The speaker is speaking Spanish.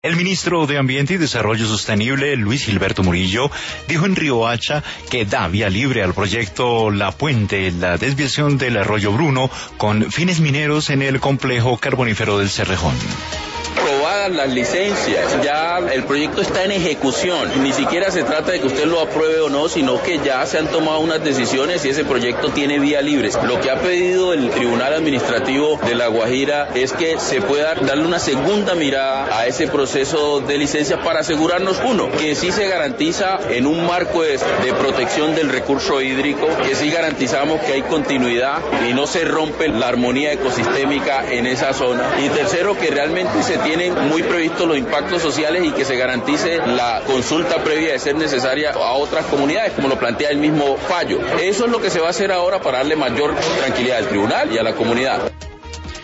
El ministro de Ambiente y Desarrollo Sostenible, Luis Gilberto Murillo, dijo en Riohacha que da vía libre al proyecto La Puente, la desviación del arroyo Bruno, con fines mineros en el complejo carbonífero del Cerrejón. Aprobadas las licencias, ya el proyecto está en ejecución, ni siquiera se trata de que usted lo apruebe o no, sino que ya se han tomado unas decisiones y ese proyecto tiene vía libre. Lo que ha pedido el Tribunal Administrativo de La Guajira es que se pueda darle una segunda mirada a ese proceso de licencia para asegurarnos, uno, que sí se garantiza en un marco de protección del recurso hídrico, que sí garantizamos que hay continuidad y no se rompe la armonía ecosistémica en esa zona, y tercero, que realmente se tienen muy previstos los impactos sociales y que se garantice la consulta previa de ser necesaria a otras comunidades, como lo plantea el mismo fallo. Eso es lo que se va a hacer ahora para darle mayor tranquilidad al tribunal y a la comunidad.